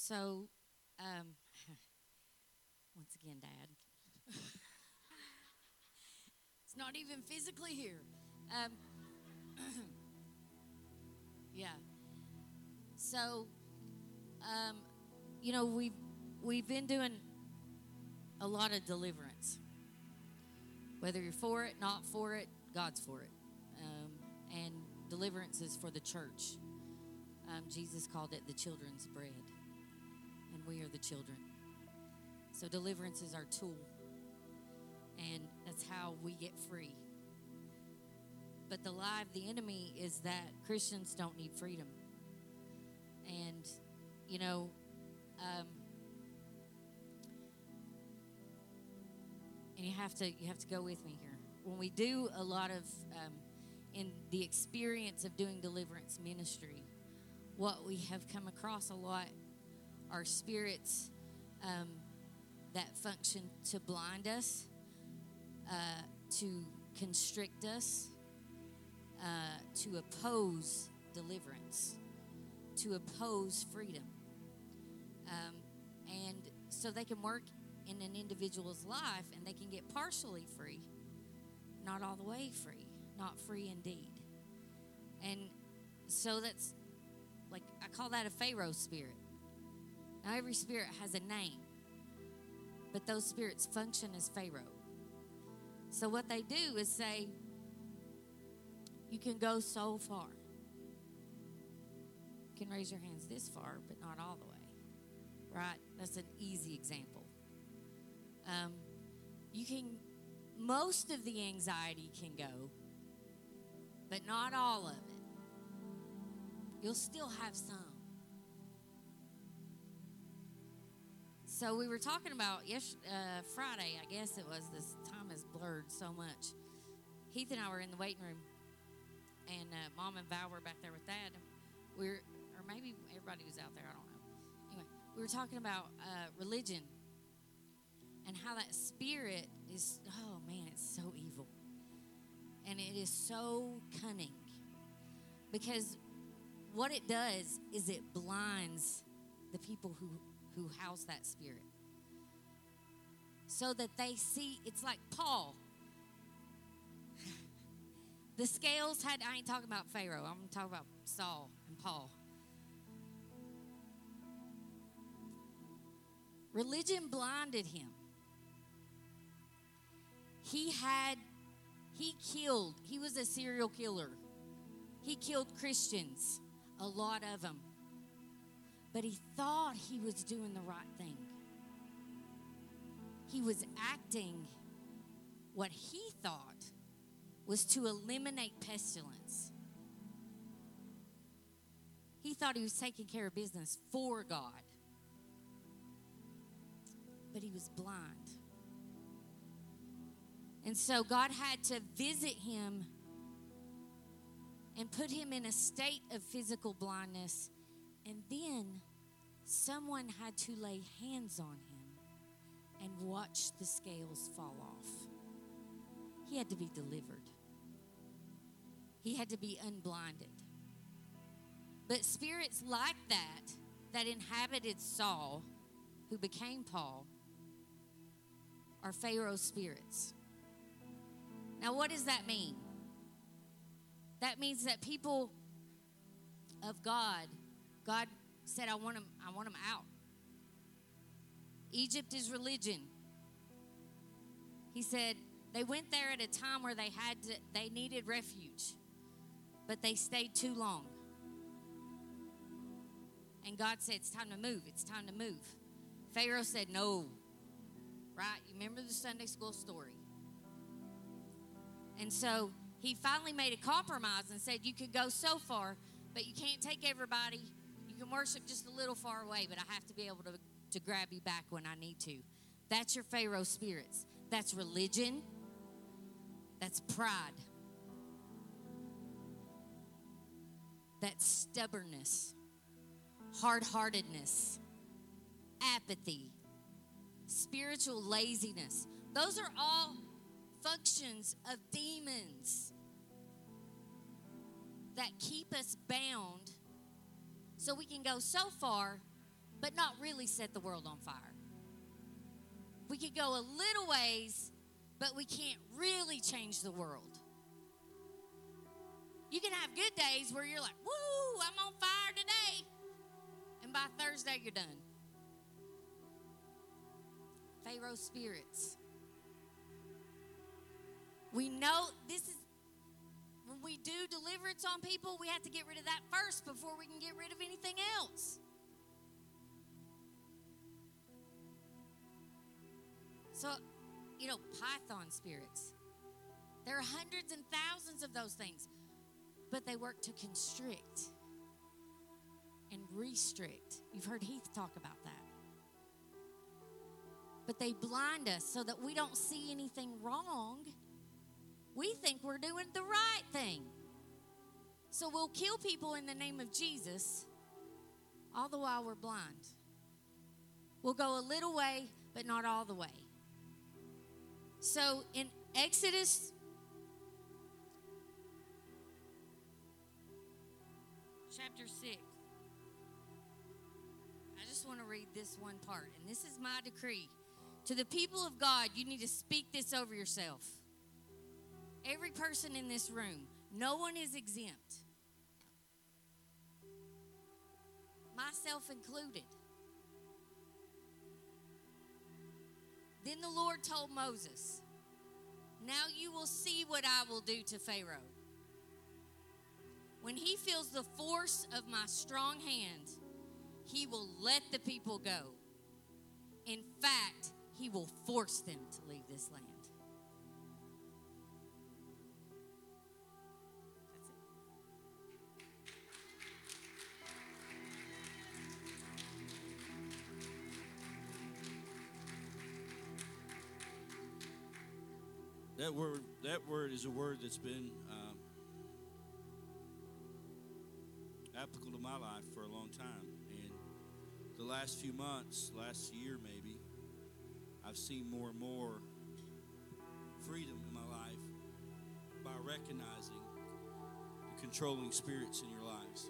So, um, once again, Dad. It's not even physically here. Um, yeah. So, um, we've been doing a lot of deliverance. Whether you're for it, not for it, God's for it. And deliverance is for the church. Jesus called it the children's bread, and we are the children. So deliverance is our tool, and that's how we get free. But the lie of the enemy is that Christians don't need freedom. And, and you have to go with me here. When we do a lot of, in the experience of doing deliverance ministry, what we have come across a lot are spirits that function to blind us, to constrict us, to oppose deliverance, to oppose freedom. And so they can work in an individual's life and they can get partially free, not all the way free, not free indeed. And so that's, like, I call that a Pharaoh spirit. Now, every spirit has a name, but those spirits function as Pharaoh. So what they do is say, you can go so far. You can raise your hands this far, but not all the way. Right? That's an easy example. Most of the anxiety can go, but not all of it. You'll still have some. So we were talking about Friday, I guess it was. This time has blurred so much. Heath and I were in the waiting room, and Mom and Val were back there with Dad. Or maybe everybody was out there, I don't know. Anyway, we were talking about religion and how that spirit is, oh man, it's so evil. And it is so cunning. Because what it does is it blinds the people who house that spirit. So that they see, it's like Paul. The scales I ain't talking about Pharaoh, I'm talking about Saul and Paul. Religion blinded him. He was a serial killer. He killed Christians, a lot of them. But he thought he was doing the right thing. He was acting what he thought was to eliminate pestilence. He thought he was taking care of business for God. But he was blind. And so God had to visit him and put him in a state of physical blindness. And then someone had to lay hands on him and watch the scales fall off. He had to be delivered. He had to be unblinded. But spirits like that inhabited Saul, who became Paul, are Pharaoh spirits. Now, what does that mean? That means that people of God said, I want them out. Egypt is religion. He said they went there at a time where they needed refuge, but they stayed too long. And God said, it's time to move. It's time to move. Pharaoh said, no. Right? You remember the Sunday school story. And so he finally made a compromise and said, you could go so far, but you can't take everybody. You can worship just a little far away, but I have to be able to grab you back when I need to. That's your Pharaoh spirits. That's religion. That's pride. That's stubbornness, hard-heartedness, apathy, spiritual laziness. Those are all functions of demons that keep us bound so we can go so far but not really set the world on fire. We could go a little ways, but we can't really change the world. You can have good days where you're like, woo, I'm on fire today. And by Thursday, you're done. Pharaoh spirits. We know this is, when we do deliverance on people, we have to get rid of that first before we can get rid of anything else. So, python spirits. There are hundreds and thousands of those things, but they work to constrict and restrict. You've heard Heath talk about that. But they blind us so that we don't see anything wrong. We think we're doing the right thing. So we'll kill people in the name of Jesus, all the while we're blind. We'll go a little way, but not all the way. So in Exodus chapter 6, I just want to read this one part, and this is my decree. To the people of God, you need to speak this over yourself. Every person in this room, no one is exempt. Myself included. Then the Lord told Moses, now you will see what I will do to Pharaoh. When he feels the force of my strong hand, he will let the people go. In fact, he will force them to leave this land. That's it. That word is a word that's been applicable to my life for a long time. And the last few months, last year maybe, I've seen more and more freedom in my life by recognizing the controlling spirits in your lives.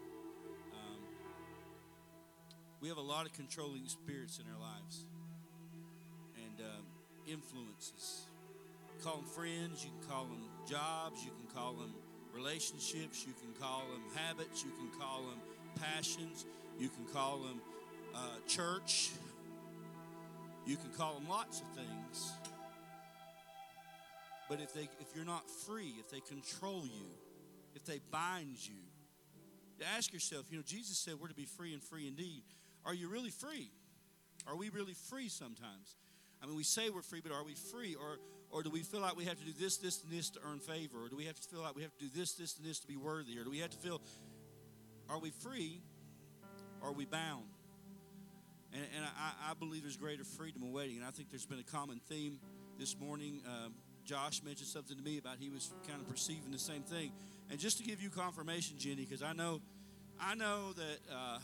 We have a lot of controlling spirits in our lives and influences. You call them friends, you can call them jobs, you can call them relationships, you can call them habits, you can call them passions, you can call them church, you can call them lots of things. But if you're not free, if they control you, if they bind you, ask yourself, Jesus said we're to be free and free indeed. Are you really free? Are we really free sometimes? I mean, we say we're free, but are we free? Or do we feel like we have to do this, this, and this to earn favor? Or do we have to feel like we have to do this, this, and this to be worthy? Or do we have to feel, are we free or are we bound? And I believe there's greater freedom awaiting. And I think there's been a common theme this morning. Josh mentioned something to me about he was kind of perceiving the same thing. And just to give you confirmation, Jenny, because I know that,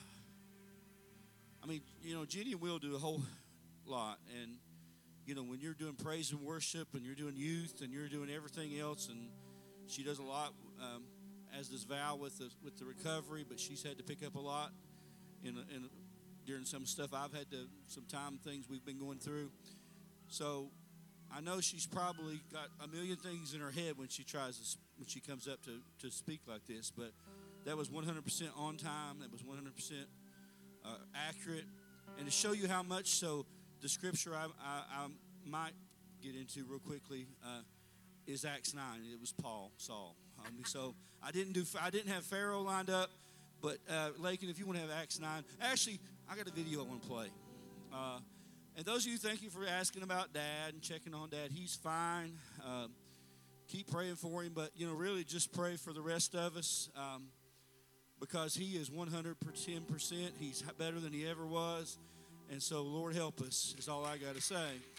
Jenny and Will do a whole lot. And, when you're doing praise and worship and you're doing youth and you're doing everything else, and she does a lot, as does Val with the recovery, but she's had to pick up a lot during some stuff I've had to, some things we've been going through. So I know she's probably got a million things in her head when she comes up to speak like this, but that was 100% on time. That was 100% accurate. And to show you how much so, the scripture I might get into real quickly is Acts 9. It was Saul. So I didn't have Pharaoh lined up, but Lakin, if you want to have Acts 9, actually I got a video I want to play. And those of you, thank you for asking about Dad and checking on Dad. He's fine. Keep praying for him, but really just pray for the rest of us because he is 110%. He's better than he ever was. And so, Lord, help us is all I got to say.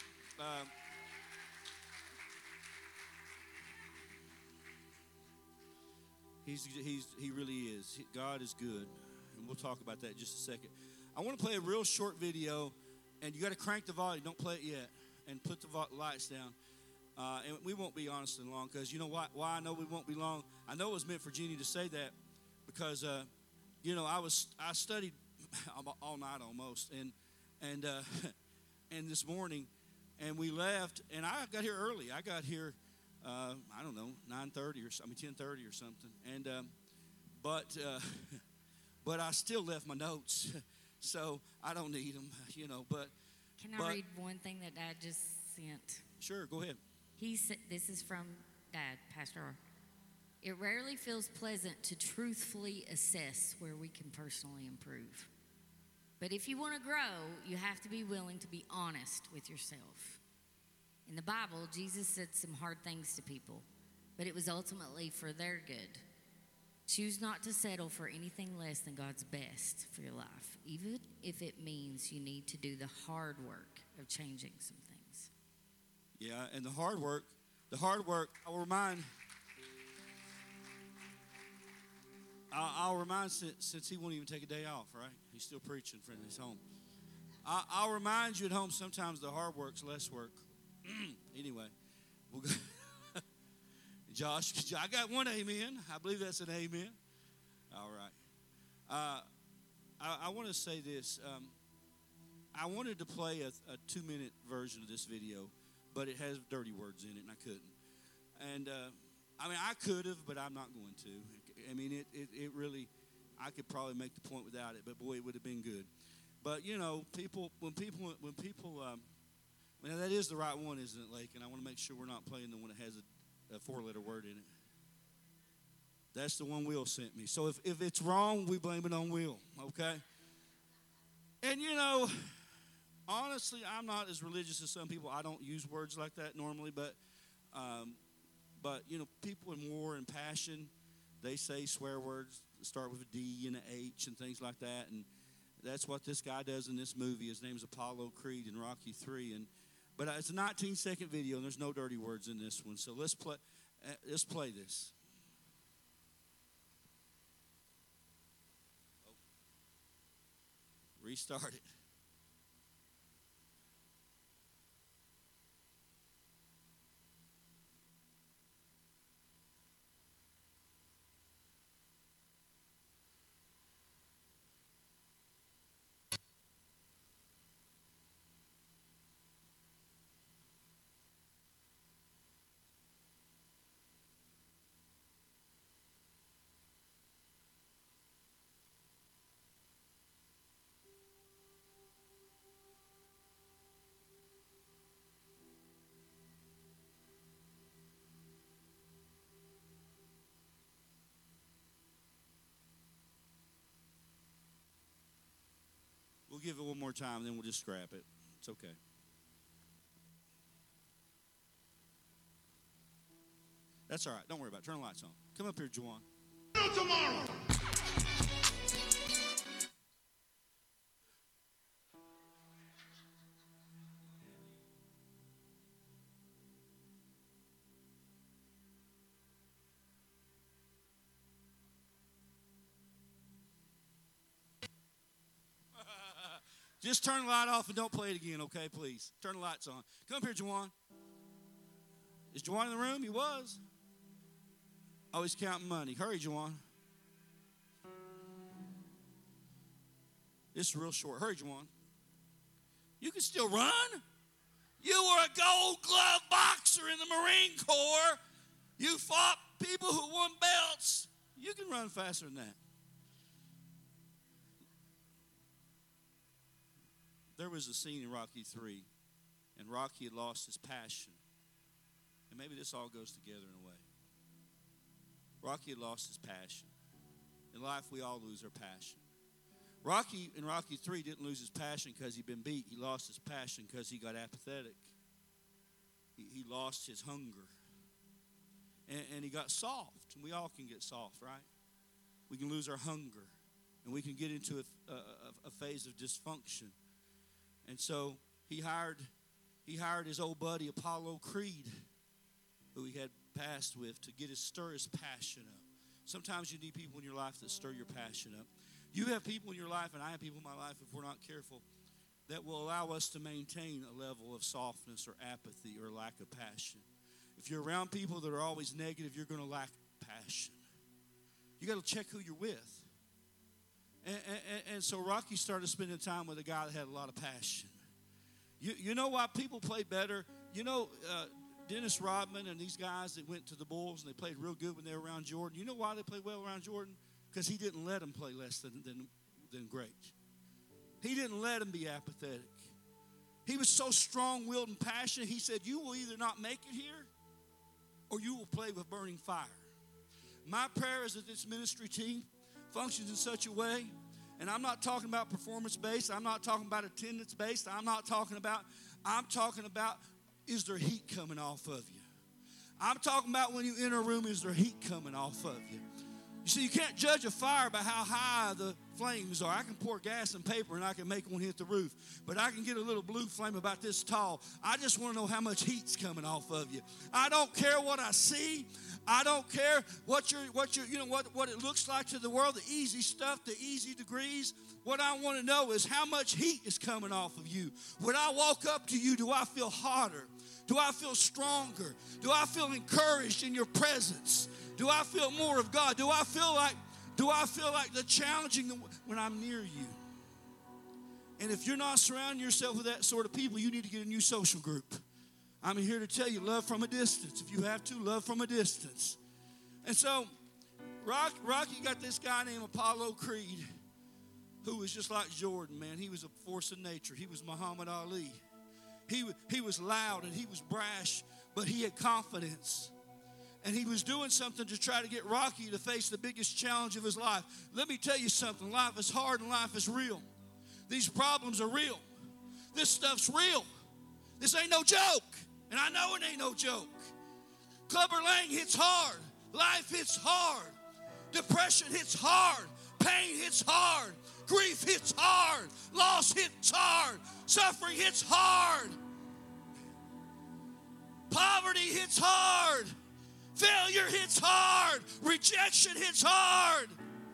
He really is. God is good. And we'll talk about that in just a second. I want to play a real short video, and you got to crank the volume. Don't play it yet. And put the lights down. And we won't be honest and long because you know why I know we won't be long? I know it was meant for Jeannie to say that because, I studied all night almost, and and this morning, and we left, and I got here early. I got here, I don't know, 9:30 or 10:30 or something, and but I still left my notes, so I don't need them, But can I read one thing that Dad just sent? Sure, go ahead. He said, this is from Dad, Pastor R. It rarely feels pleasant to truthfully assess where we can personally improve. But if you want to grow, you have to be willing to be honest with yourself. In the Bible, Jesus said some hard things to people, but it was ultimately for their good. Choose not to settle for anything less than God's best for your life, even if it means you need to do the hard work of changing some things. Yeah, and the hard work, I'll remind since he won't even take a day off, right? He's still preaching from his home. I'll remind you at home sometimes the hard work's less work. Anyway, we'll go. Josh, I got one amen. I believe that's an amen. All right. I want to say this. I wanted to play a 2-minute version of this video, but it has dirty words in it, and I couldn't. And I could have, but I'm not going to. It really, I could probably make the point without it, but boy, it would have been good. But when people, that is the right one, isn't it, Lake? And I want to make sure we're not playing the one that has a 4-letter word in it. That's the one Will sent me. So if it's wrong, we blame it on Will, okay? And honestly, I'm not as religious as some people. I don't use words like that normally, but people in war and passion, they say swear words that start with a D and an H and things like that, and that's what this guy does in this movie. His name's Apollo Creed in Rocky III, but it's a 19-second video, and there's no dirty words in this one. So let's play this. Oh. Restart it. We'll give it one more time, then we'll just scrap it. It's okay. That's all right. Don't worry about it. Turn the lights on. Come up here, Juwan. Tomorrow. Just turn the light off and don't play it again, okay, please? Turn the lights on. Come up here, Juwan. Is Juwan in the room? He was. Oh, he's counting money. Hurry, Juwan. This is real short. Hurry, Juwan. You can still run. You were a gold glove boxer in the Marine Corps. You fought people who won belts. You can run faster than that. There was a scene in Rocky III, and Rocky had lost his passion. And maybe this all goes together in a way. Rocky had lost his passion. In life, we all lose our passion. Rocky in Rocky III didn't lose his passion because he'd been beat. He lost his passion because he got apathetic. He lost his hunger. And he got soft. And we all can get soft, right? We can lose our hunger. And we can get into a phase of dysfunction. And so he hired his old buddy Apollo Creed, who he had passed with, to stir his passion up. Sometimes you need people in your life that stir your passion up. You have people in your life, and I have people in my life, if we're not careful, that will allow us to maintain a level of softness or apathy or lack of passion. If you're around people that are always negative, you're going to lack passion. You got to check who you're with. And And so Rocky started spending time with a guy that had a lot of passion. You know why people play better? You know, Dennis Rodman and these guys that went to the Bulls and they played real good when they were around Jordan. You know why they played well around Jordan? Because he didn't let them play less than great. He didn't let them be apathetic. He was so strong-willed and passionate. He said, you will either not make it here or you will play with burning fire. My prayer is that this ministry team functions in such a way, and I'm not talking about performance-based. I'm not talking about attendance-based. I'm talking about, is there heat coming off of you? I'm talking about when you enter a room, is there heat coming off of you? You see, you can't judge a fire by how high the flames are. I can pour gas and paper and I can make one hit the roof. But I can get a little blue flame about this tall. I just want to know how much heat's coming off of you. I don't care what I see. I don't care what it looks like to the world, the easy stuff, the easy degrees. What I want to know is how much heat is coming off of you. When I walk up to you, do I feel hotter? Do I feel stronger? Do I feel encouraged in your presence? Do I feel more of God? Do I feel like the challenging when I'm near you? And if you're not surrounding yourself with that sort of people, you need to get a new social group. I'm here to tell you, love from a distance. If you have to, love from a distance. And so, Rocky got this guy named Apollo Creed, who was just like Jordan, man. He was a force of nature. He was Muhammad Ali. He was loud and he was brash, but he had confidence. And he was doing something to try to get Rocky to face the biggest challenge of his life. Let me tell you something. Life is hard and life is real. These problems are real. This stuff's real. This ain't no joke. And I know it ain't no joke. Clubber Lang hits hard. Life hits hard. Depression hits hard. Pain hits hard. Grief hits hard. Loss hits hard. Suffering hits hard. Poverty hits hard. Failure hits hard. Rejection hits hard.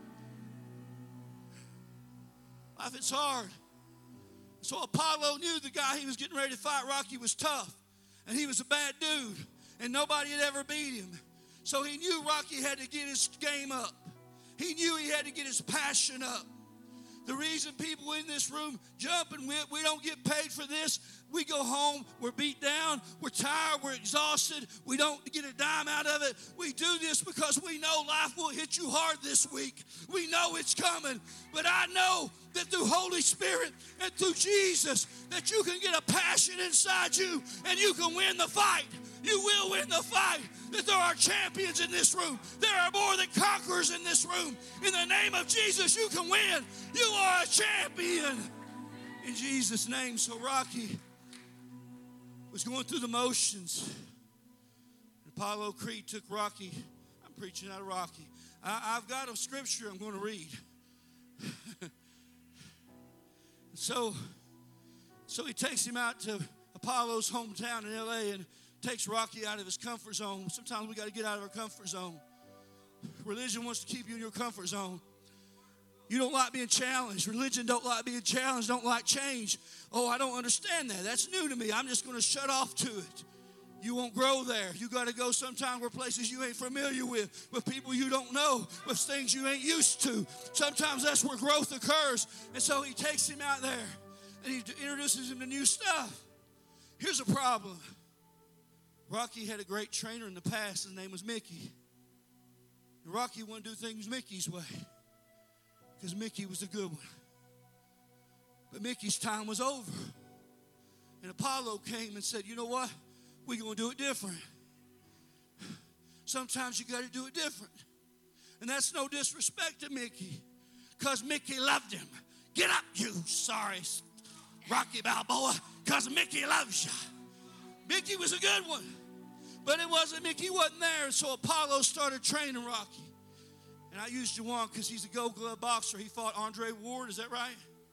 Life hits hard. So Apollo knew the guy he was getting ready to fight, Rocky, was tough. And he was a bad dude. And nobody had ever beat him. So he knew Rocky had to get his game up. He knew he had to get his passion up. The reason people in this room jump and whip, we don't get paid for this. We go home, we're beat down, we're tired, we're exhausted. We don't get a dime out of it. We do this because we know life will hit you hard this week. We know it's coming. But I know that through Holy Spirit and through Jesus, that you can get a passion inside you and you can win the fight. You will win the fight. That there are champions in this room. There are more than conquerors in this room. In the name of Jesus, you can win. You are a champion. In Jesus' name. So Rocky was going through the motions. Apollo Creed took Rocky. I'm preaching out of Rocky. I've got a scripture I'm going to read. So he takes him out to Apollo's hometown in L.A. and takes Rocky out of his comfort zone. Sometimes we got to get out of our comfort zone. Religion wants to keep you in your comfort zone. You don't like being challenged. Religion don't like being challenged, don't like change. Oh, I don't understand that. That's new to me. I'm just going to shut off to it. You won't grow there. You got to go sometime where places you ain't familiar with people you don't know, with things you ain't used to. Sometimes that's where growth occurs. And so he takes him out there and he introduces him to new stuff. Here's a problem. Rocky had a great trainer in the past. His name was Mickey. And Rocky wanted to do things Mickey's way because Mickey was a good one. But Mickey's time was over. And Apollo came and said, you know what? We're going to do it different. Sometimes you got to do it different. And that's no disrespect to Mickey because Mickey loved him. Get up, you sorry Rocky Balboa, because Mickey loves you. Mickey was a good one. But it wasn't Mickey wasn't there. And so Apollo started training Rocky. And I used Juwan because he's a gold glove boxer. He fought Andre Ward. Is that right?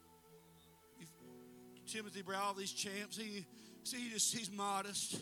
Timothy Brown, all these champs. He's modest.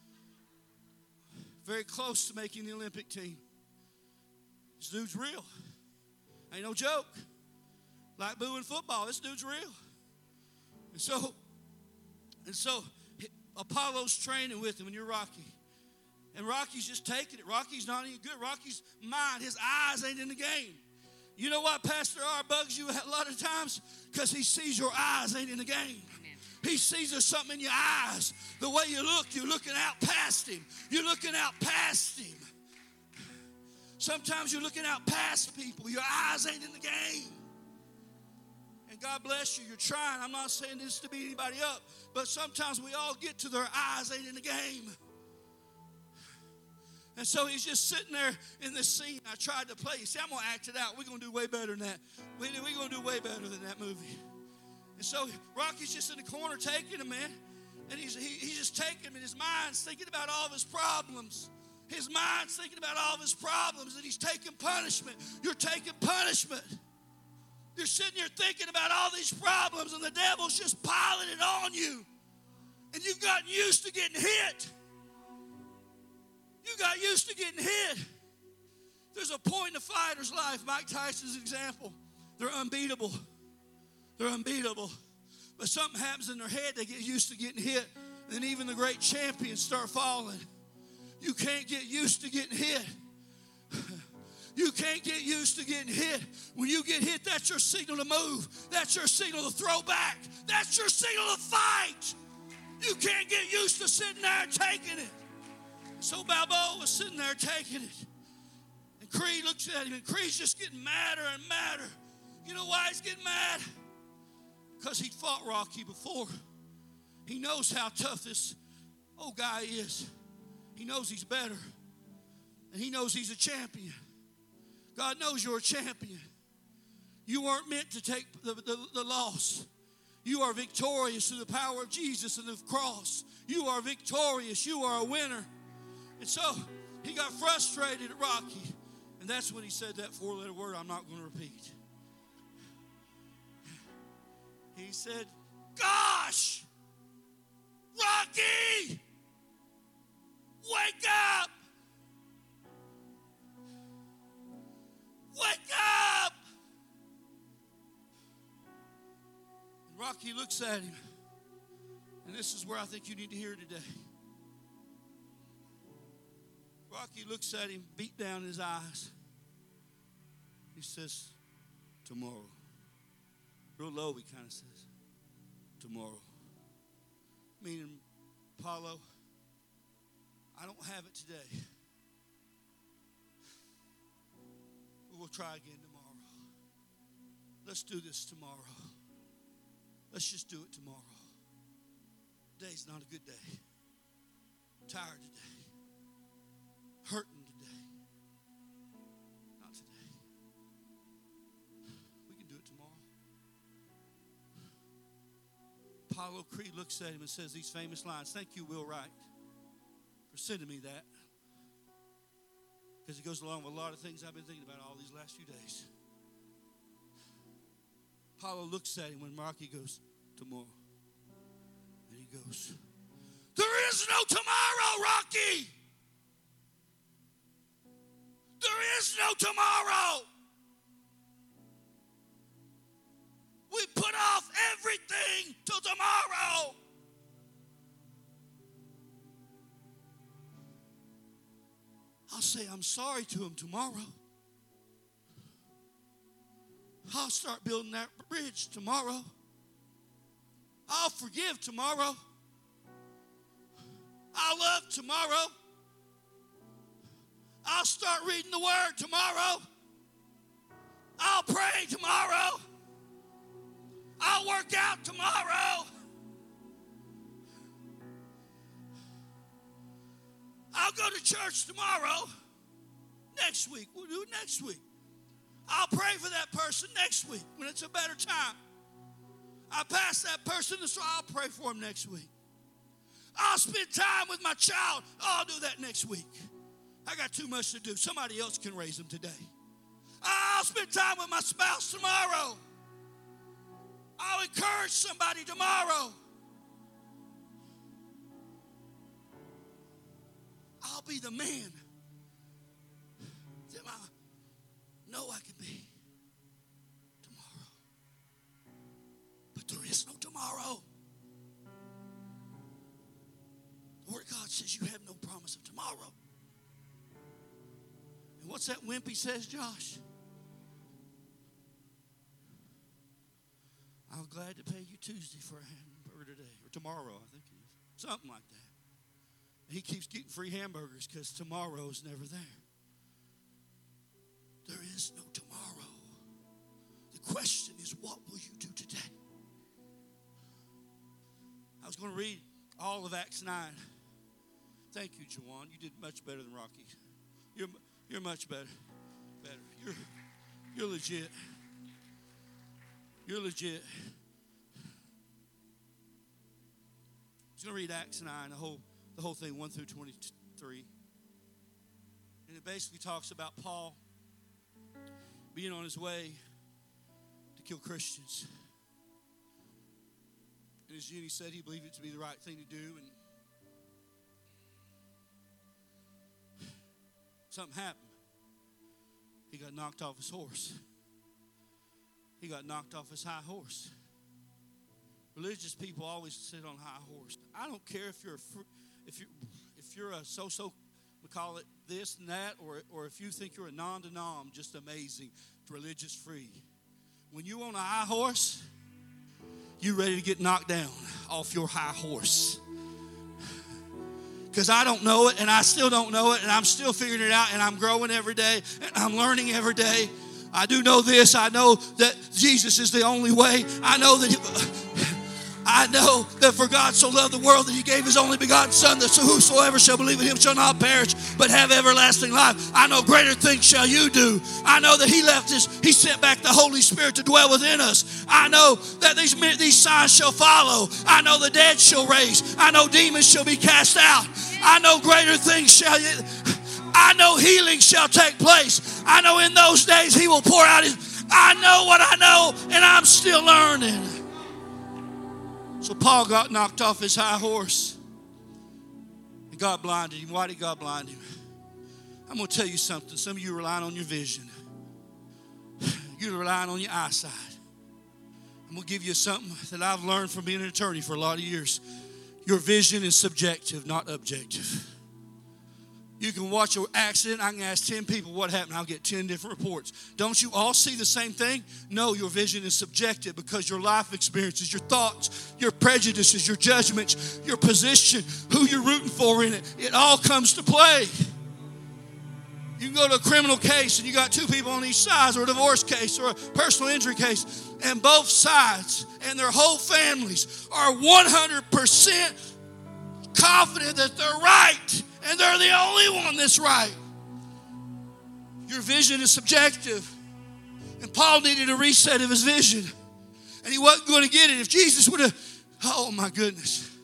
Very close to making the Olympic team. This dude's real. Ain't no joke. Like booing football, this dude's real. And so Apollo's training with him, and you're Rocky. And Rocky's just taking it. Rocky's not any good. Rocky's mind, his eyes ain't in the game. You know why Pastor R bugs you a lot of times? Because he sees your eyes ain't in the game. Amen. He sees there's something in your eyes. The way you look, you're looking out past him. You're looking out past him. Sometimes you're looking out past people. Your eyes ain't in the game. And God bless you. You're trying. I'm not saying this to beat anybody up, but sometimes we all get to their eyes ain't in the game. And so he's just sitting there in this scene. I tried to play. See, I'm going to act it out. We're going to do way better than that. We're going to do way better than that movie. And so Rocky's just in the corner taking him, man. And he's just taking him, and his mind's thinking about all of his problems. His mind's thinking about all of his problems, and he's taking punishment. You're taking punishment. You're sitting here thinking about all these problems, and the devil's just piling it on you. And you've gotten used to getting hit. You got used to getting hit. There's a point in a fighter's life, Mike Tyson's example. They're unbeatable. They're unbeatable. But something happens in their head, they get used to getting hit. And then even the great champions start falling. You can't get used to getting hit. You can't get used to getting hit. When you get hit, that's your signal to move. That's your signal to throw back. That's your signal to fight. You can't get used to sitting there and taking it. So Balboa was sitting there taking it. And Creed looks at him, and Creed's just getting madder and madder. You know why he's getting mad? Because he fought Rocky before. He knows how tough this old guy is. He knows he's better. And he knows he's a champion. God knows you're a champion. You weren't meant to take the loss. You are victorious through the power of Jesus and the cross. You are victorious. You are a winner. And so he got frustrated at Rocky. And that's when he said that four-letter word I'm not going to repeat. He said, "Gosh, Rocky, wake up! Wake up!" And Rocky looks at him. And this is where I think you need to hear today. Rocky looks at him, beat down in his eyes. He says, "Tomorrow." Real low, he kind of says, "Tomorrow." Meaning, Paulo, I don't have it today. But we'll try again tomorrow. Let's do this tomorrow. Let's just do it tomorrow. Today's not a good day. I'm tired today. Hurting today. Not today. We can do it tomorrow. Apollo Creed looks at him and says these famous lines. Thank you, Will Wright, for sending me that. Because it goes along with a lot of things I've been thinking about all these last few days. Apollo looks at him when Rocky goes, "Tomorrow." And he goes, "There is no tomorrow, Rocky. There is no tomorrow. We put off everything till tomorrow." I'll say I'm sorry to him tomorrow. I'll start building that bridge tomorrow. I'll forgive tomorrow. I'll love tomorrow. I'll start reading the Word tomorrow. I'll pray tomorrow. I'll work out tomorrow. I'll go to church tomorrow. Next week. We'll do it next week. I'll pray for that person next week when it's a better time. I pass that person, so I'll pray for him next week. I'll spend time with my child. I'll do that next week. I got too much to do. Somebody else can raise them today. I'll spend time with my spouse tomorrow. I'll encourage somebody tomorrow. I'll be the man that I know I can be tomorrow. But there is no tomorrow. The Word of God says you have no promise of tomorrow. And what's that Wimpy says, Josh? I'll glad to pay you Tuesday for a hamburger today, or tomorrow, I think it is. Something like that. And he keeps getting free hamburgers because tomorrow is never there. There is no tomorrow. The question is, what will you do today? I was going to read all of Acts 9. Thank you, Juwan. You did much better than Rocky. You're much better. You're legit. You're legit. I was going to read Acts 9, the whole thing, 1 through 23. And it basically talks about Paul being on his way to kill Christians. And as Jenny said, he believed it to be the right thing to do. And something happened. He got knocked off his horse. He got knocked off his high horse. Religious people always sit on high horse. I don't care if you're a so-so, we call it this and that, or if you think you're a non-denom, just amazing, religious free. When you on a high horse, you ready to get knocked down off your high horse. Because I don't know it, and I still don't know it, and I'm still figuring it out, and I'm growing every day, and I'm learning every day. I do know this. I know that Jesus is the only way. I know that for God so loved the world that he gave his only begotten Son, that whosoever shall believe in him shall not perish, but have everlasting life. I know greater things shall you do. I know that he sent back the Holy Spirit to dwell within us. I know that these signs shall follow. I know the dead shall raise. I know demons shall be cast out. I know greater things I know healing shall take place. I know in those days he will pour out I know what I know, and I'm still learning. So Paul got knocked off his high horse. And God blinded him. Why did God blind him? I'm going to tell you something. Some of you are relying on your vision. You're relying on your eyesight. I'm going to give you something that I've learned from being an attorney for a lot of years. Your vision is subjective, not objective. You can watch an accident. I can ask 10 people what happened. I'll get 10 different reports. Don't you all see the same thing? No, your vision is subjective because your life experiences, your thoughts, your prejudices, your judgments, your position, who you're rooting for in it all comes to play. You can go to a criminal case and you got two people on each side, or a divorce case or a personal injury case, and both sides and their whole families are 100% confident that they're right. And they're the only one that's right. Your vision is subjective. And Paul needed a reset of his vision. And he wasn't going to get it. If Jesus would have, oh my goodness.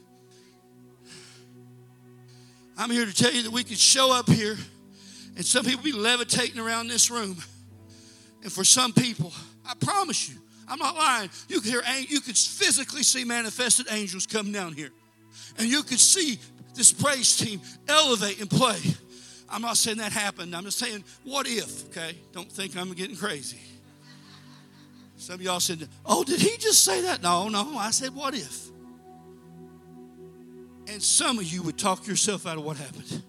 I'm here to tell you that we could show up here and some people be levitating around this room. And for some people, I promise you, I'm not lying, you could physically see manifested angels coming down here. And you could see this praise team elevate and play. I'm not saying that happened. I'm just saying, what if, okay? Don't think I'm getting crazy. Some of y'all said, oh, did he just say that? No, I said, what if? And some of you would talk yourself out of what happened.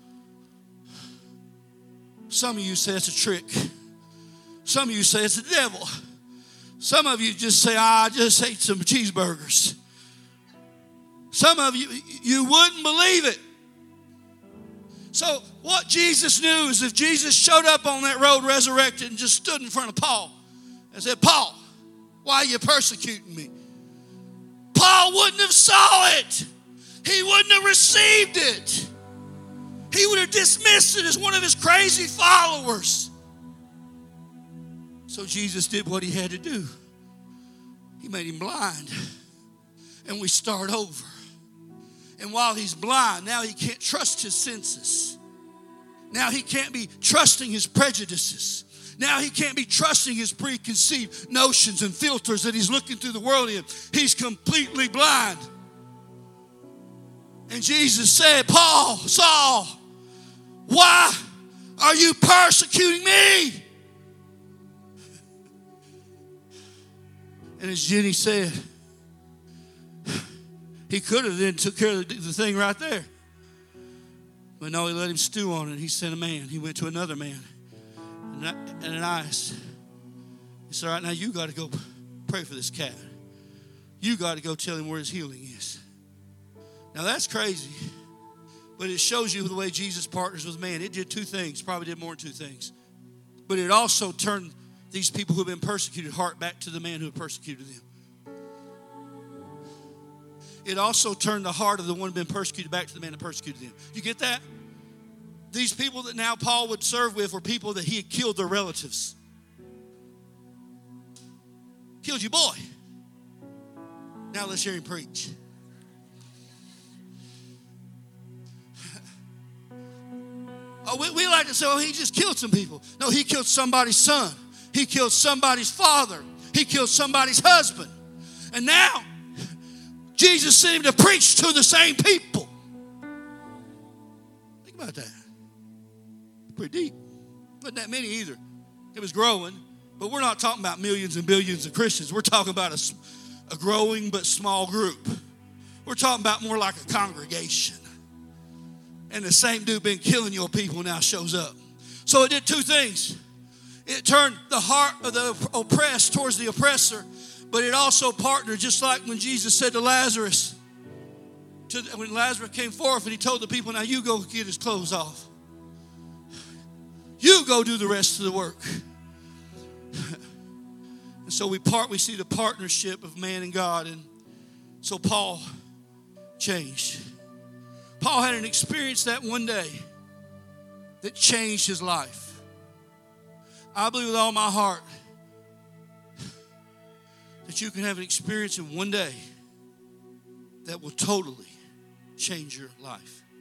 Some of you say it's a trick. Some of you say it's the devil. Some of you just say, I just ate some cheeseburgers. Some of you wouldn't believe it. So what Jesus knew is if Jesus showed up on that road resurrected and just stood in front of Paul and said, Paul, why are you persecuting me? Paul wouldn't have saw it. He wouldn't have received it. He would have dismissed it as one of his crazy followers. So Jesus did what he had to do. He made him blind. And we start over. And while he's blind, now he can't trust his senses. Now he can't be trusting his prejudices. Now he can't be trusting his preconceived notions and filters that he's looking through the world in. He's completely blind. And Jesus said, Paul, Saul, why are you persecuting me? And as Jenny said, he could have then took care of the thing right there. But no, he let him stew on it. He sent a man. He went to another man. And Ananias, he said, all right, now you got to go pray for this cat. You got to go tell him where his healing is. Now that's crazy, but it shows you the way Jesus partners with man. It did two things, probably did more than two things. But it also turned these people who have been persecuted heart back to the man who had persecuted them. It also turned the heart of the one who had been persecuted back to the man that persecuted them. You get that? These people that now Paul would serve with were people that he had killed their relatives. Killed your boy. Now let's hear him preach. Oh, we like to say, oh, he just killed some people. No, he killed somebody's son. He killed somebody's father. He killed somebody's husband. And now, Jesus sent him to preach to the same people. Think about that. Pretty deep. Wasn't that many either. It was growing. But we're not talking about millions and billions of Christians. We're talking about a growing but small group. We're talking about more like a congregation. And the same dude been killing your people now shows up. So it did two things. It turned the heart of the oppressed towards the oppressor, but it also partnered, just like when Jesus said to Lazarus, when Lazarus came forth and he told the people, now you go get his clothes off. You go do the rest of the work. And so we see the partnership of man and God. And so Paul changed. Paul had an experience that one day that changed his life. I believe with all my heart that you can have an experience in one day that will totally change your life.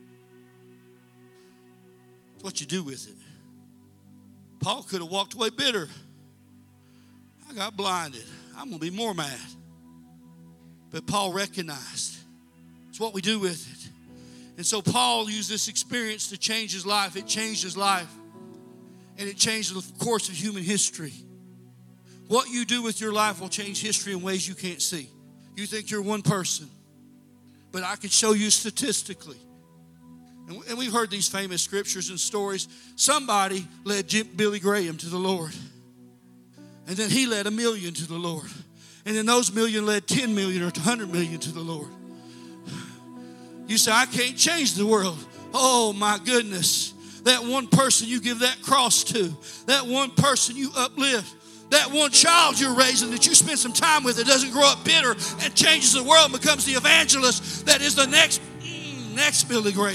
It's what you do with it. Paul could have walked away bitter. I got blinded. I'm going to be more mad. But Paul recognized it's what we do with it. And so Paul used this experience to change his life. It changed his life. And it changed the course of human history. What you do with your life will change history in ways you can't see. You think you're one person. But I could show you statistically. And we've heard these famous scriptures and stories. Somebody led Billy Graham to the Lord. And then he led 1 million to the Lord. And then those million led 10 million or 100 million to the Lord. You say, I can't change the world. Oh, my goodness. That one person you give that cross to, that one person you uplift, that one child you're raising that you spend some time with that doesn't grow up bitter and changes the world and becomes the evangelist that is the next Billy Graham.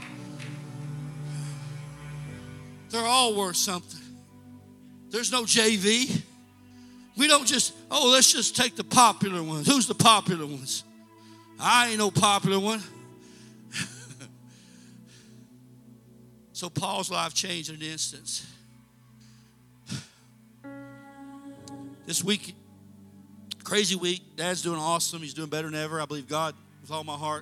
They're all worth something. There's no JV. We don't just, let's just take the popular ones. Who's the popular ones? I ain't no popular one. So Paul's life changed in an instant. This week, crazy week. Dad's doing awesome. He's doing better than ever. I believe God, with all my heart,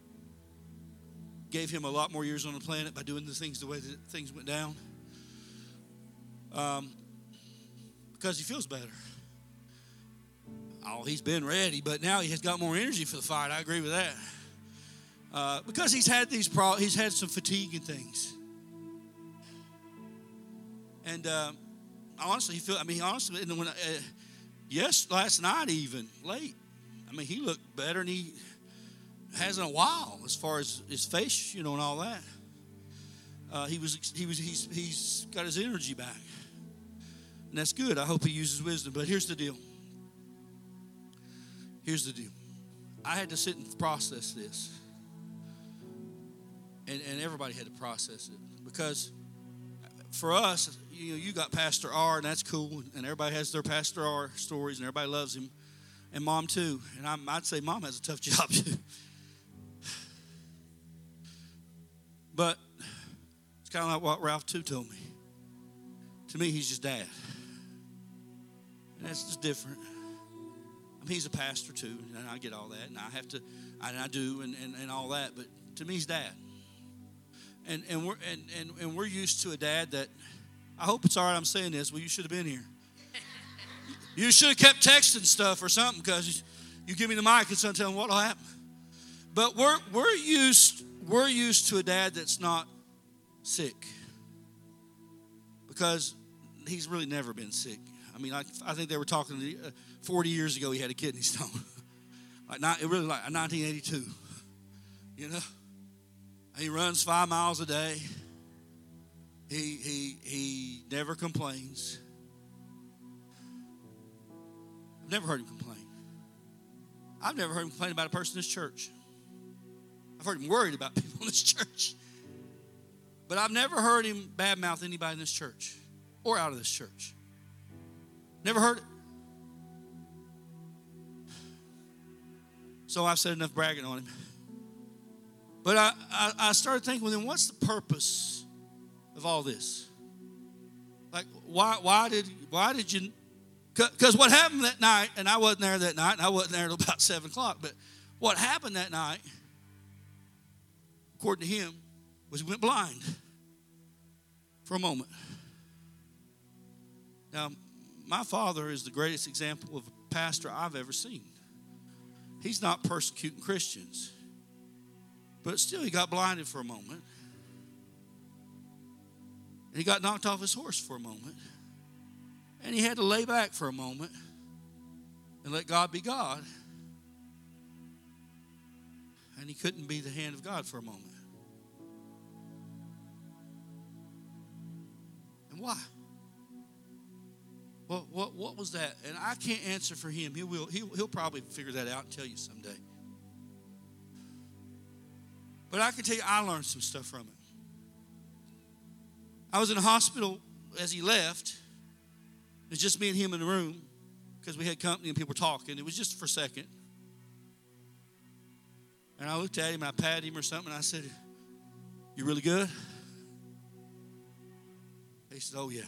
gave him a lot more years on the planet by doing the things the way that things went down. Because he feels better. Oh, he's been ready, but now he has got more energy for the fight. I agree with that. Because he's had he's had some fatigue and things. And honestly, last night even, late. I mean, he looked better than he has in a while as far as his face, and all that. He's got his energy back. And that's good. I hope he uses wisdom. But here's the deal. I had to sit and process this. And everybody had to process it. Because for us, you got Pastor R, and that's cool. And everybody has their Pastor R stories, and everybody loves him. And Mom, too. And I'd say Mom has a tough job, too. But it's kind of like what Ralph, too, told me. To me, he's just Dad. And that's just different. I mean, he's a pastor, too, and I get all that. And I have to, and I do, and all that. But to me, he's Dad. And we're used to a dad that, I hope it's all right I'm saying this, well, you should have been here. You should have kept texting stuff or something, because you give me the mic and someone tell me what'll happen. But we're used to a dad that's not sick, because he's really never been sick. I mean, I think they were talking 40 years ago he had a kidney stone. Really like 1982. You know? He runs 5 miles a day. He never complains. I've never heard him complain. I've never heard him complain about a person in this church. I've heard him worried about people in this church. But I've never heard him badmouth anybody in this church or out of this church. Never heard it. So I've said enough bragging on him. But I started thinking, well, then what's the purpose of all this? Like, why did you? Because what happened that night, and I wasn't there that night, and I wasn't there until about 7 o'clock, but what happened that night, according to him, was he went blind for a moment. Now, my father is the greatest example of a pastor I've ever seen. He's not persecuting Christians. But still, he got blinded for a moment. And he got knocked off his horse for a moment. And he had to lay back for a moment and let God be God. And he couldn't be the hand of God for a moment. And why? What was that? And I can't answer for him. He'll probably figure that out and tell you someday. But I can tell you, I learned some stuff from it. I was in a hospital as he left. It was just me and him in the room because we had company and people were talking. It was just for a second. And I looked at him and I patted him or something and I said, "You really good?" He said, "Oh, yeah."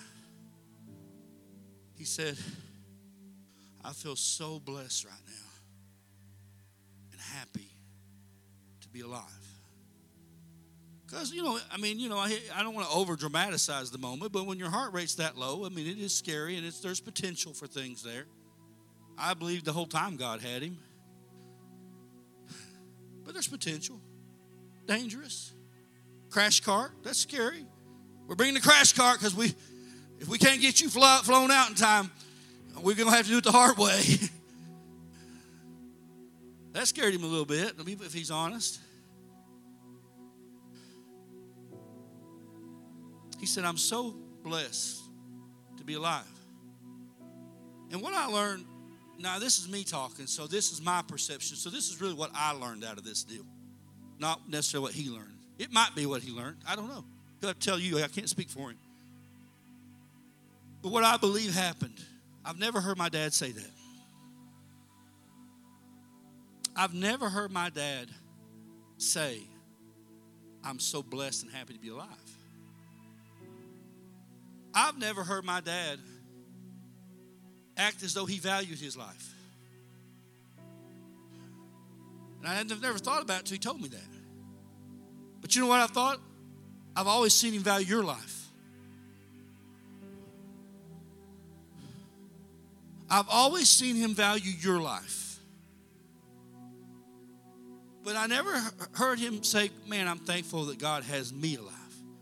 He said, "I feel so blessed right now and happy to be alive." Because, I don't want to over-dramatize the moment, but when your heart rate's that low, it is scary, and there's potential for things there. I believed the whole time God had him. But there's potential. Dangerous. Crash cart, that's scary. We're bringing the crash cart because if we can't get you flown out in time, we're going to have to do it the hard way. That scared him a little bit, if he's honest. He said, "I'm so blessed to be alive." And what I learned, now this is me talking, so this is my perception. So this is really what I learned out of this deal. Not necessarily what he learned. It might be what he learned. I don't know. He'll have to tell you. I can't speak for him. But what I believe happened, I've never heard my dad say that. I've never heard my dad say, "I'm so blessed and happy to be alive." I've never heard my dad act as though he valued his life. And I had never thought about it until he told me that. But you know what I thought? I've always seen him value your life. I've always seen him value your life. But I never heard him say, "Man, I'm thankful that God has me alive.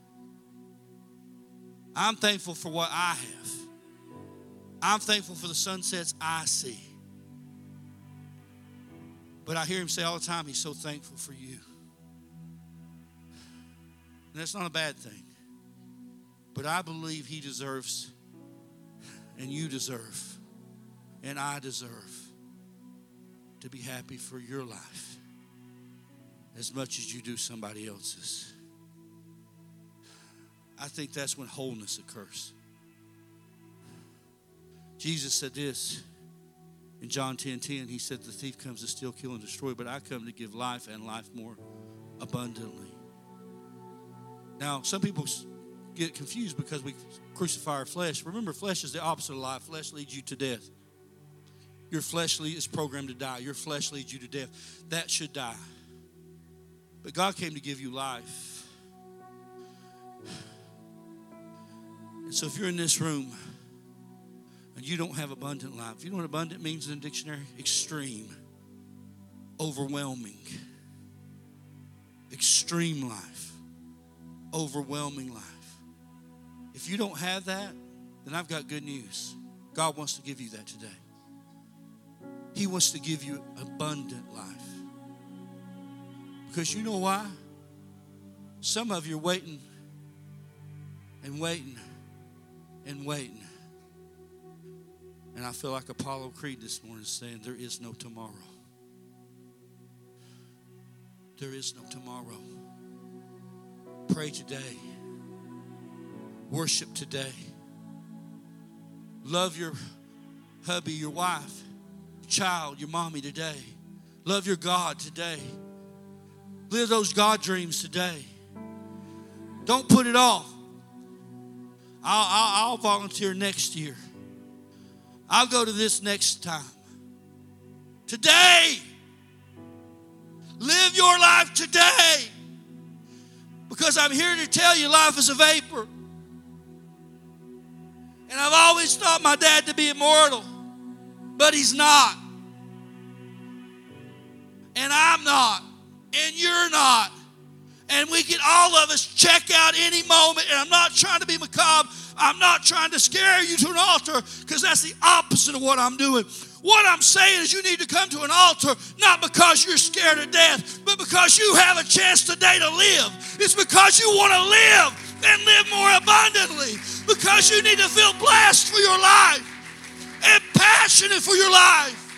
I'm thankful for what I have. I'm thankful for the sunsets I see." But I hear him say all the time, he's so thankful for you. And that's not a bad thing. But I believe he deserves, and you deserve, and I deserve to be happy for your life as much as you do somebody else's. I think that's when wholeness occurs. Jesus said this in John 10:10. He said, "The thief comes to steal, kill, and destroy, but I come to give life and life more abundantly." Now, some people get confused because we crucify our flesh. Remember, flesh is the opposite of life. Flesh leads you to death. Your flesh is programmed to die. Your flesh leads you to death. That should die. But God came to give you life. And so if you're in this room and you don't have abundant life, you know what abundant means in the dictionary? Extreme, overwhelming, extreme life, overwhelming life. If you don't have that, then I've got good news. God wants to give you that today. He wants to give you abundant life. Because you know why? Some of you are waiting and waiting and waiting. And I feel like Apollo Creed this morning saying, there is no tomorrow. There is no tomorrow. Pray today. Worship today. Love your hubby, your wife, child, your mommy today. Love your God today. Live those God dreams today. Don't put it off. I'll volunteer next year. I'll go to this next time. Today. Live your life today. Because I'm here to tell you life is a vapor. And I've always thought my dad to be immortal. But he's not. And I'm not. And you're not. And we can all of us check out any moment. And I'm not trying to be macabre. I'm not trying to scare you to an altar, because that's the opposite of what I'm doing. What I'm saying is you need to come to an altar not because you're scared of death, but because you have a chance today to live. It's because you want to live and live more abundantly. Because you need to feel blessed for your life and passionate for your life.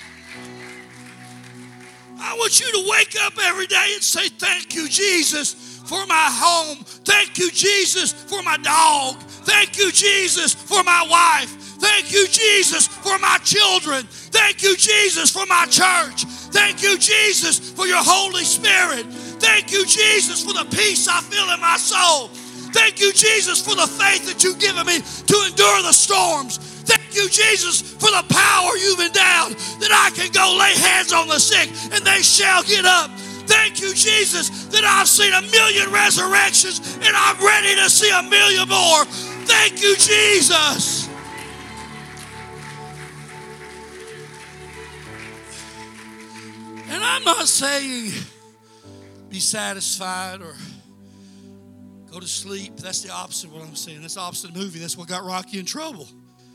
I want you to wake up every day and say, thank you, Jesus, for my home. Thank you, Jesus, for my dog. Thank you, Jesus, for my wife. Thank you, Jesus, for my children. Thank you, Jesus, for my church. Thank you, Jesus, for your Holy Spirit. Thank you, Jesus, for the peace I feel in my soul. Thank you, Jesus, for the faith that you've given me to endure the storms. Thank you, Jesus, for the power you've endowed that I can go lay hands on the sick and they shall get up. Thank you, Jesus, that I've seen 1,000,000 resurrections and I'm ready to see 1,000,000 more. Thank you, Jesus. And I'm not saying be satisfied or go to sleep. That's the opposite of what I'm saying. That's the opposite of movie. That's what got Rocky in trouble.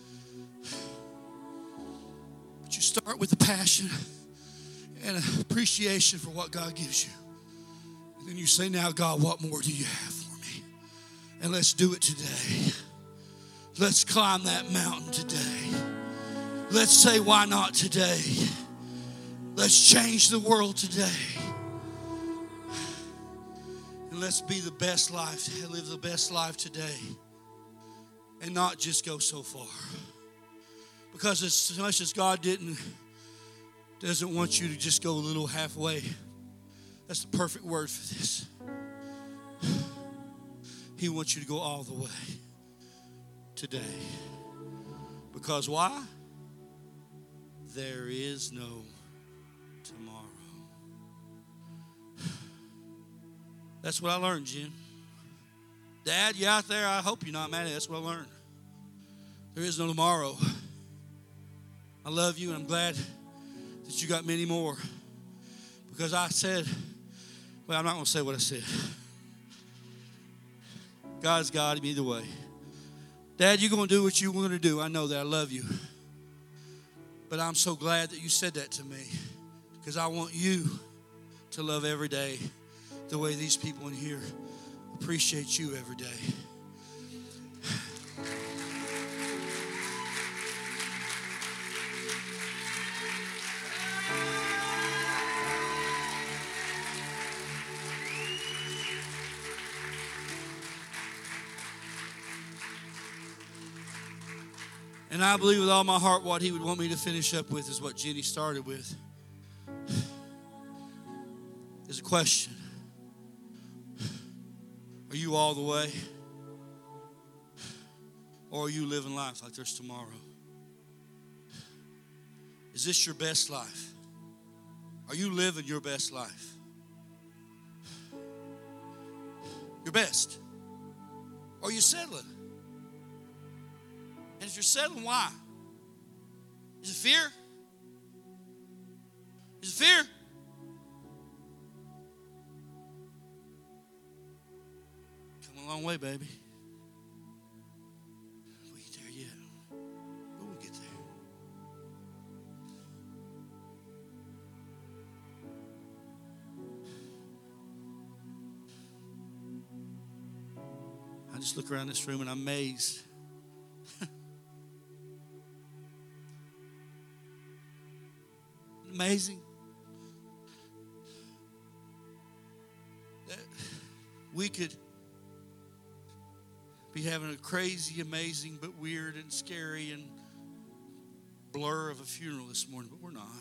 But you start with a passion and an appreciation for what God gives you. And then you say, now, God, what more do you have for me? And let's do it today. Let's climb that mountain today. Let's say, why not today? Let's change the world today. And let's be the best life, live the best life today. And not just go so far. Because as much as God doesn't want you to just go a little halfway. That's the perfect word for this. He wants you to go all the way today. Because why? There is no tomorrow. That's what I learned, Jim. Dad, you out there? I hope you're not mad at me. That's what I learned. There is no tomorrow. I love you, and I'm glad that you got many more. Because I said, well, I'm not going to say what I said. God's got him either way. Dad, you're going to do what you're going to do. I know that. I love you. But I'm so glad that you said that to me. Because I want you to love every day the way these people in here appreciate you every day. And I believe with all my heart what he would want me to finish up with is what Jenny started with. There's a question. Are you all the way? Or are you living life like there's tomorrow? Is this your best life? Are you living your best life? Your best? Or are you settling? And if you're settling, why? Is it fear? Is it fear? Come a long way, baby. We ain't there yet. But we'll get there. just look around this room and I'm amazed. Amazing. That we could be having a crazy, amazing, but weird and scary and blur of a funeral this morning, but we're not.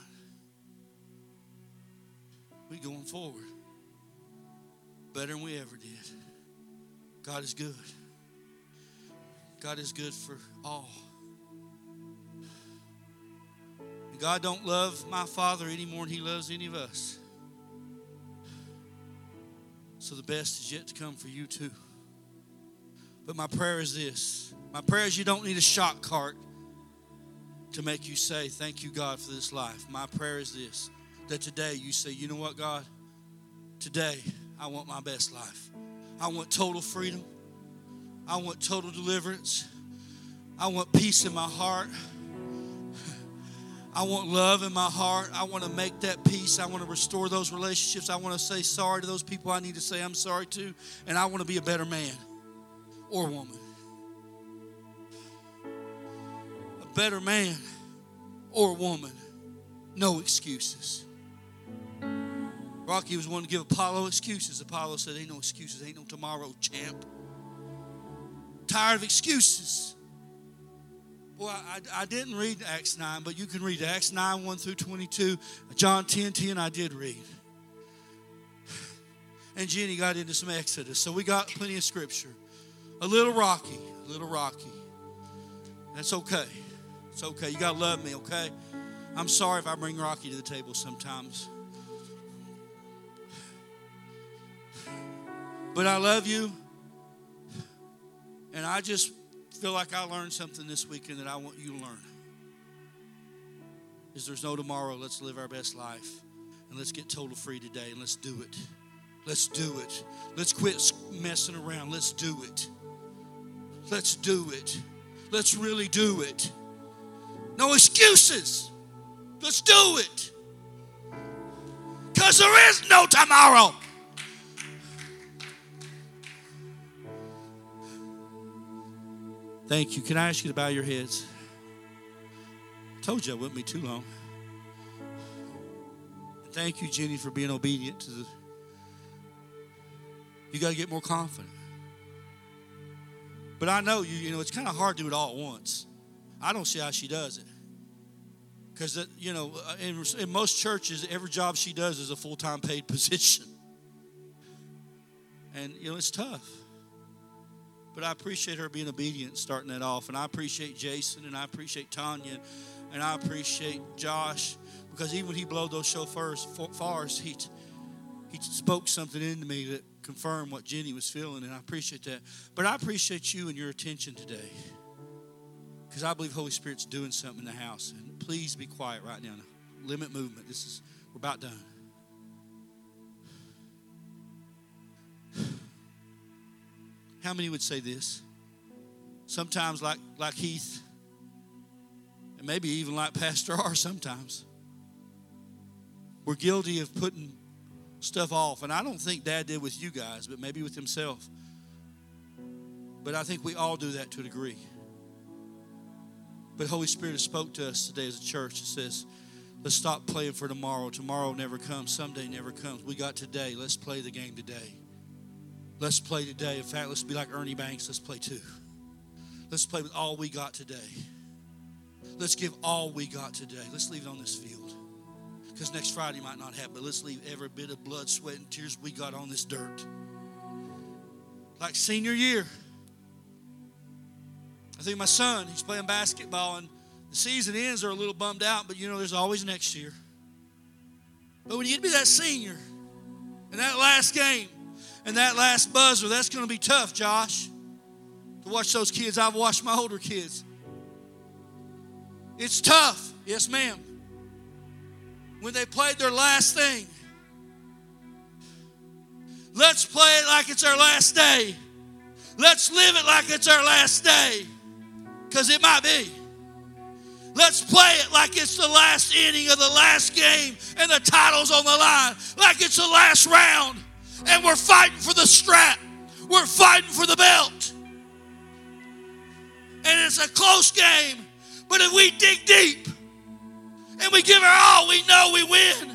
We're going forward better than we ever did. God is good. God is good for all. And God don't love my Father any more than He loves any of us. So the best is yet to come for you too. But my prayer is this. My prayer is you don't need a shock cart to make you say, thank you, God, for this life. My prayer is this, that today you say, you know what, God? Today I want my best life. I want total freedom. I want total deliverance. I want peace in my heart. I want love in my heart. I want to make that peace. I want to restore those relationships. I want to say sorry to those people I need to say I'm sorry to. And I want to be a better man or woman. A better man or woman. No excuses. Rocky was one to give Apollo excuses. Apollo said, ain't no excuses. Ain't no tomorrow, champ. Tired of excuses. Well, I didn't read Acts 9, but you can read Acts 9, 1 through 22. John 10, 10, I did read. And Jenny got into some Exodus. So we got plenty of scripture. A little rocky. That's okay. It's okay. You got to love me, okay? I'm sorry if I bring Rocky to the table sometimes. But I love you. And I just feel like I learned something this weekend that I want you to learn. Is there's no tomorrow. Let's live our best life. And let's get total free today. And let's do it. Let's do it. Let's quit messing around. Let's do it. Let's do it. Let's really do it. No excuses. Let's do it. Because there is no tomorrow. Thank you. Can I ask you to bow your heads? I told you I wouldn't be too long. Thank you, Jenny, for being obedient to the... You got to get more confident. But I know, you know, it's kind of hard to do it all at once. I don't see how she does it. Because, you know, in most churches, every job she does is a full-time paid position. And, you know, it's tough. But I appreciate her being obedient, starting that off. And I appreciate Jason, and I appreciate Tanya, and I appreciate Josh. Because even when he blowed those shofars, he spoke something into me that confirmed what Jenny was feeling, and I appreciate that. But I appreciate you and your attention today. Because I believe Holy Spirit's doing something in the house. And please be quiet right now. Limit movement. We're about done. How many would say this? Sometimes like Heath, and maybe even like Pastor R sometimes, we're guilty of putting stuff off. And I don't think Dad did with you guys, but maybe with himself. But I think we all do that to a degree. But Holy Spirit has spoke to us today as a church. It says, let's stop playing for tomorrow. Tomorrow never comes. Someday never comes. We got today. Let's play the game today. Let's play today. In fact, let's be like Ernie Banks. Let's play too. Let's play with all we got today. Let's give all we got today. Let's leave it on this field. Because next Friday might not happen. But let's leave every bit of blood, sweat, and tears we got on this dirt. Like senior year. I think my son, he's playing basketball, and the season ends, they're a little bummed out, but you know, there's always next year. But when you get to be that senior, and that last game, and that last buzzer, that's going to be tough, Josh, to watch those kids. I've watched my older kids. It's tough. Yes, ma'am. When they played their last thing. Let's play it like it's our last day. Let's live it like it's our last day. Because it might be. Let's play it like it's the last inning of the last game and the title's on the line. Like it's the last round and we're fighting for the strap. We're fighting for the belt. and it's a close game. But if we dig deep and we give our all, we know we win.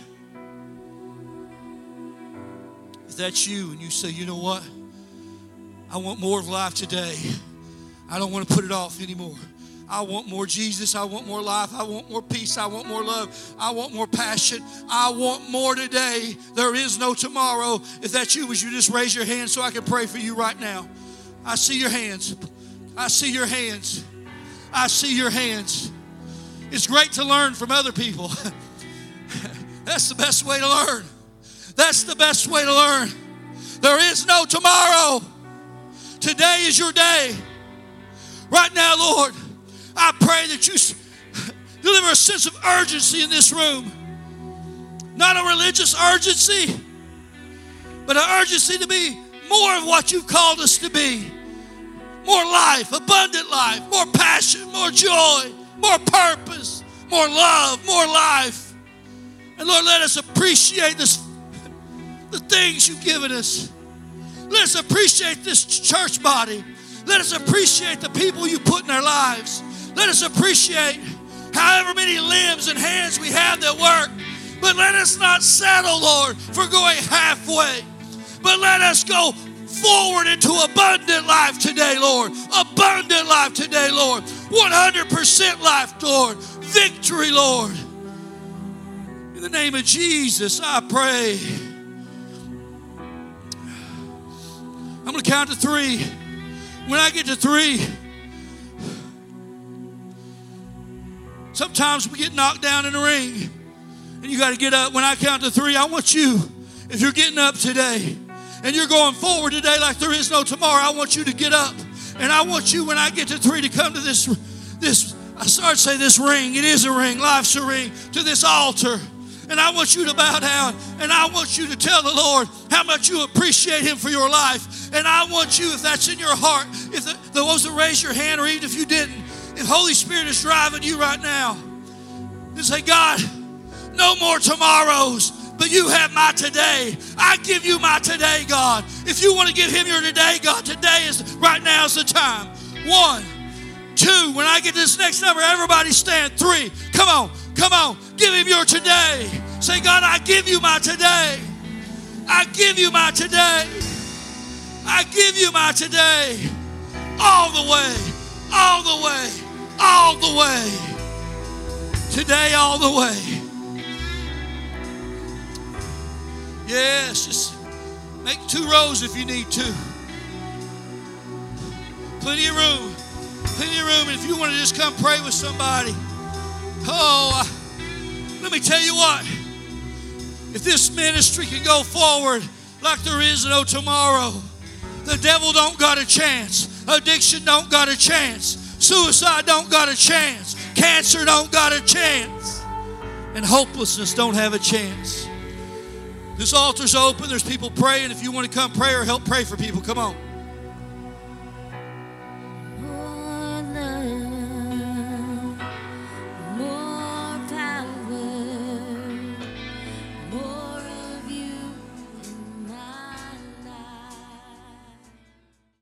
If that's you and you say, you know what? I want more of life today. I don't want to put it off anymore. I want more Jesus. I want more life. I want more peace. I want more love. I want more passion. I want more today. There is no tomorrow. If that's you, would you just raise your hand so I can pray for you right now? I see your hands. I see your hands. I see your hands. It's great to learn from other people. That's the best way to learn. That's the best way to learn. There is no tomorrow. Today is your day. Right now, Lord, I pray that you deliver a sense of urgency in this room. Not a religious urgency, but an urgency to be more of what you've called us to be. More life, abundant life, more passion, more joy, more purpose, more love, more life. And Lord, let us appreciate the things you've given us. Let us appreciate this church body. Let us appreciate the people you put in our lives. Let us appreciate however many limbs and hands we have that work. But let us not settle, Lord, for going halfway. But let us go forward into abundant life today, Lord. Abundant life today, Lord. 100% life, Lord. Victory, Lord. In the name of Jesus, I pray. I'm going to count to 3. When I get to 3, sometimes we get knocked down in the ring and you got to get up. When I count to 3, I want you, if you're getting up today and you're going forward today like there is no tomorrow, I want you to get up. And I want you, when I get to 3, to come to this I started to say this ring. It is a ring. Life's a ring. To this altar. And I want you to bow down. And I want you to tell the Lord how much you appreciate Him for your life. And I want you, if that's in your heart, if the ones that raise your hand, or even if you didn't, if Holy Spirit is driving you right now, and say, God, no more tomorrows, but you have my today. I give you my today, God. If you want to give Him your today, God, today is, right now is the time. 1, 2, when I get to this next number, everybody stand. 3, come on, come on. Give Him your today. Say, God, I give you my today. I give you my today. I give you my today. All the way, all the way, all the way. Today, all the way. Yes, just make 2 rows if you need to. Plenty of room. Plenty of room. And if you want to just come pray with somebody. Let me tell you what. If this ministry can go forward like there is no tomorrow, the devil don't got a chance. Addiction don't got a chance. Suicide don't got a chance. Cancer don't got a chance. And hopelessness don't have a chance. This altar's open. There's people praying. If you want to come pray or help pray for people, come on.